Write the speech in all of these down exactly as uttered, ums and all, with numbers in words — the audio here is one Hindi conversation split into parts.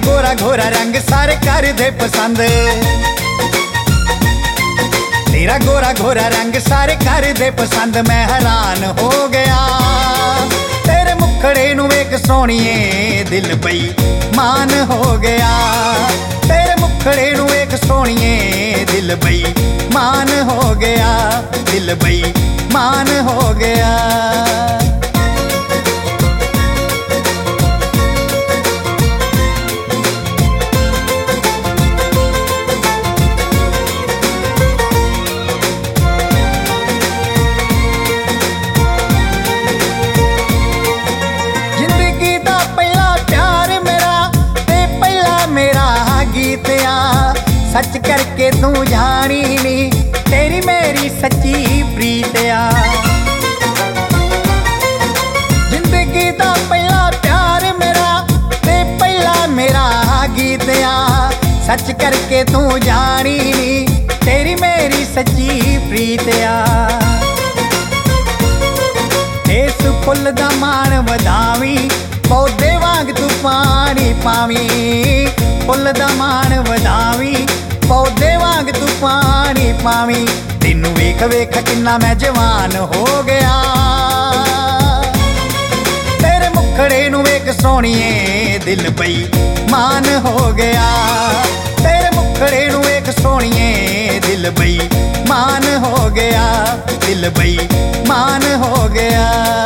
गोरा गोरा रंग सारे कर दे पसंद, तेरा गोरा गोरा रंग सारे कर दे पसंद। मैं हैरान हो गया तेरे मुखड़े नू वेख सोहणिए, दिल बई मान हो गया। तेरे मुखड़े नू वेख सोहणिए, दिल बई मान हो गया, दिल बई मान हो गया। सच करके तू जानी नी तेरी मेरी सच्ची प्रीत आ। जिंदगी दा पहला प्यार मेरा ते पहला मेरा गीत आ। सच करके तू जानी नी तेरी मेरी सच्ची प्रीत आ। इस फुल दा मान वधावी पौधे वांग तू पानी पावी। फुल दा मान वधावी पौधे वांग तू पानी पावी। तेनू वेख वेख किन्ना मैं जवान हो गया। तेरे मुखड़े नू वेख सोहणिए, दिल बई मान हो गया। तेरे मुखड़े नू वेख सोहणिए, दिल बई मान हो गया, दिल बई मान हो गया।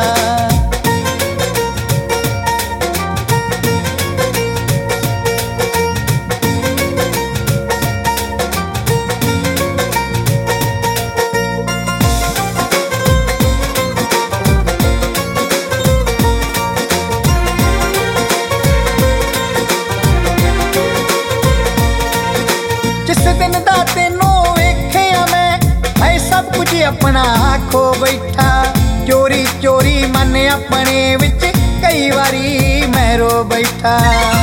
दिन दा तेनू वेखिया मैं मैं सब कुछ अपना खो बैठा। चोरी चोरी मन अपने विच कई बारी मैं रो बैठा।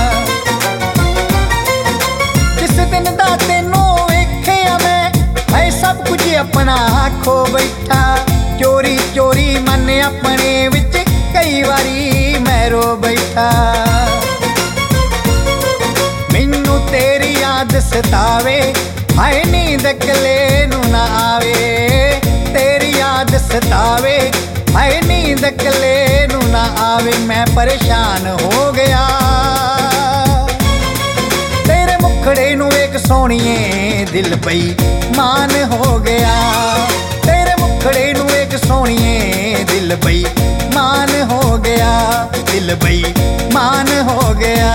जिस दिन दा तेनू वेखिया मैं मैं सब कुछ अपना खो बैठा। चोरी चोरी मन अपने विच कई बारी मैं रो बैठा। मैनू तेरी याद सतावे हाय नींद कले नू ना आवे। तेरी याद सतावे हाय नींद कले नू ना आवे। मैं परेशान हो गया तेरे मुखड़े नू वेख सोहणिए, दिल बई मान हो गया। तेरे मुखड़े नू वेख सोहणिए, दिल बई मान हो गया, दिल बई मान हो गया।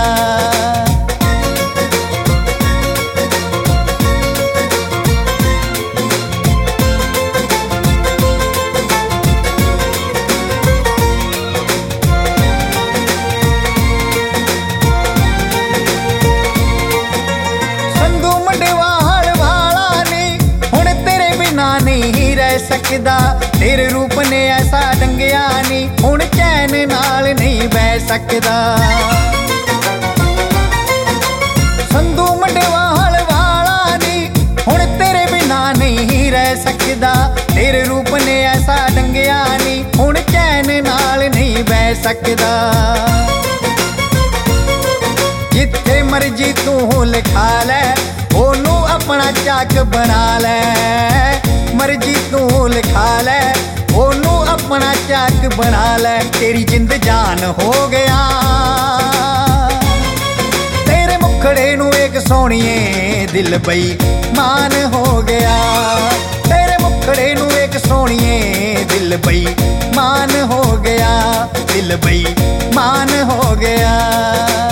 सकदा तेरे रूप ने ऐसा डंगिया नी हुण चैन नाल नहीं बह सकदा। संधू मंडवाल वाला नी हुण तेरे बिना नहीं रह सकदा। तेरे रूप ने ऐसा डंगिया नी हुण चैन नाल नहीं बह सकदा। जिथे मर्जी तू लिखा लै ओनू अपना चाक बना लै। मर्जी तू लिखा लै ओनू अपना चाक बना लै। तेरी जिंद जान हो गया तेरे मुखड़े नू वेख सोहणिए, दिल बई मान हो गया। तेरे मुखड़े नू वेख सोहणिए, दिल बई मान हो गया, दिल बई मान हो गया।